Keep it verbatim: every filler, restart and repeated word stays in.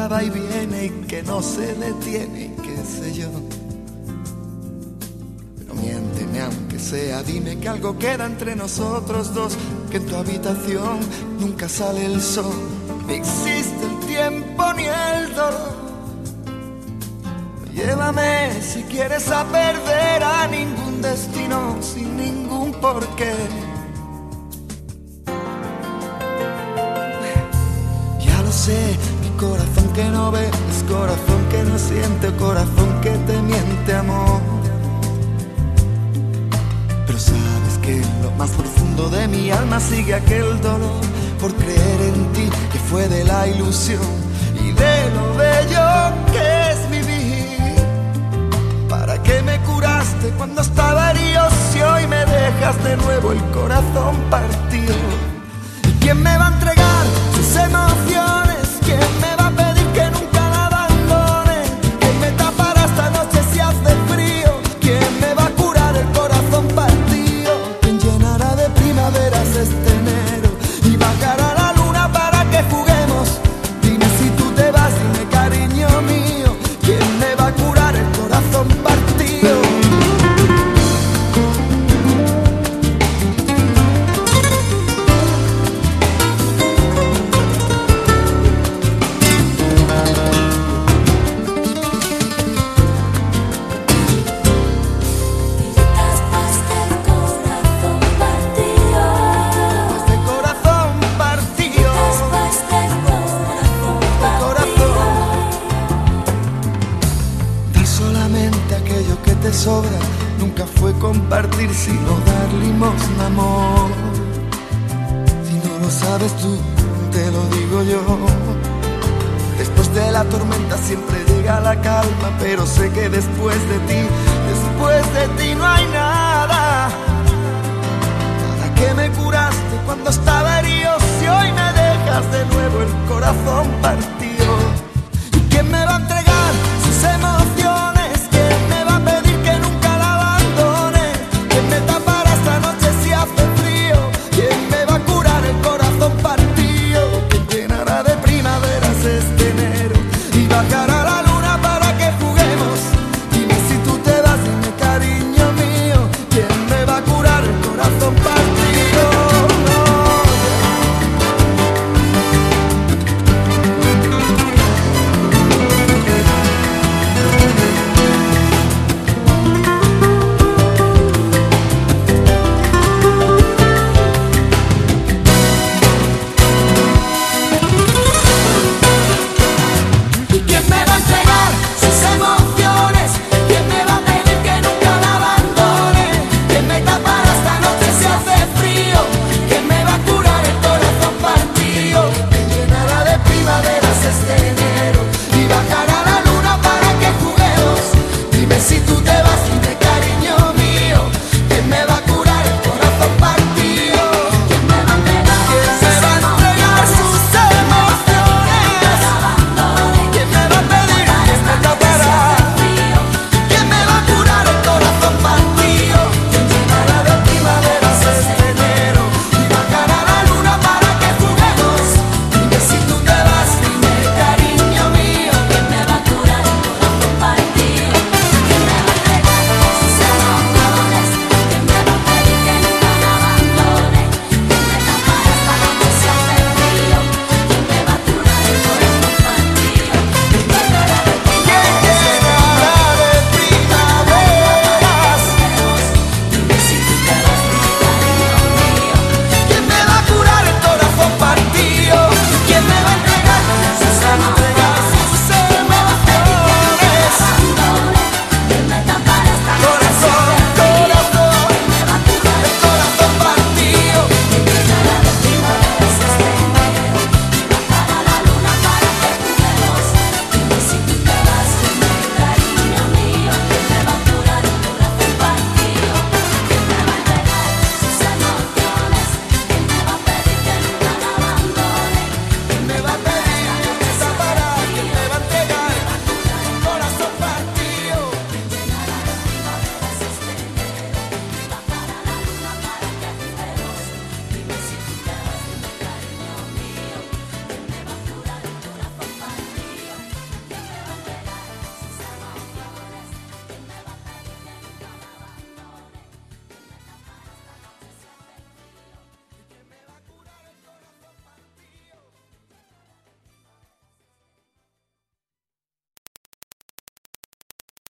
vida va y viene y que no se detiene y qué sé yo. Pero miénteme aunque sea, dime que algo queda entre nosotros dos, que en tu habitación nunca sale el sol, ni existe el tiempo ni el dolor. Llévame si quieres a perder a ningún destino sin ningún porqué. Ya lo sé, mi corazón que no ve es corazón que no siente, corazón que te miente, amor. Pero sabes que en lo más profundo de mi alma sigue aquel dolor por creer en ti, que fue de la ilusión y de lo bello que es vivir. ¿Para qué me curaste cuando estaba herido si hoy me dejas de nuevo el corazón partido? ¿Y quién me va a entregar sus emociones? ¿Quién me va a pedir que nunca la abandone? ¿Quién me tapará esta noche si hace frío? ¿Quién me va a curar el corazón partido? ¿Quién llenará de primaveras este enero y bajará la luna para que juguemos? Dime si tú te vas, dime cariño mío, ¿quién me va a curar el corazón partido? Sobra, nunca fue compartir sino dar limosna, amor. Si no lo sabes tú, te lo digo yo. Después de la tormenta siempre llega la calma, pero sé que después de ti, después de ti no hay nada. ¿Para qué me curaste cuando estaba herido si hoy me dejas de nuevo el corazón partido?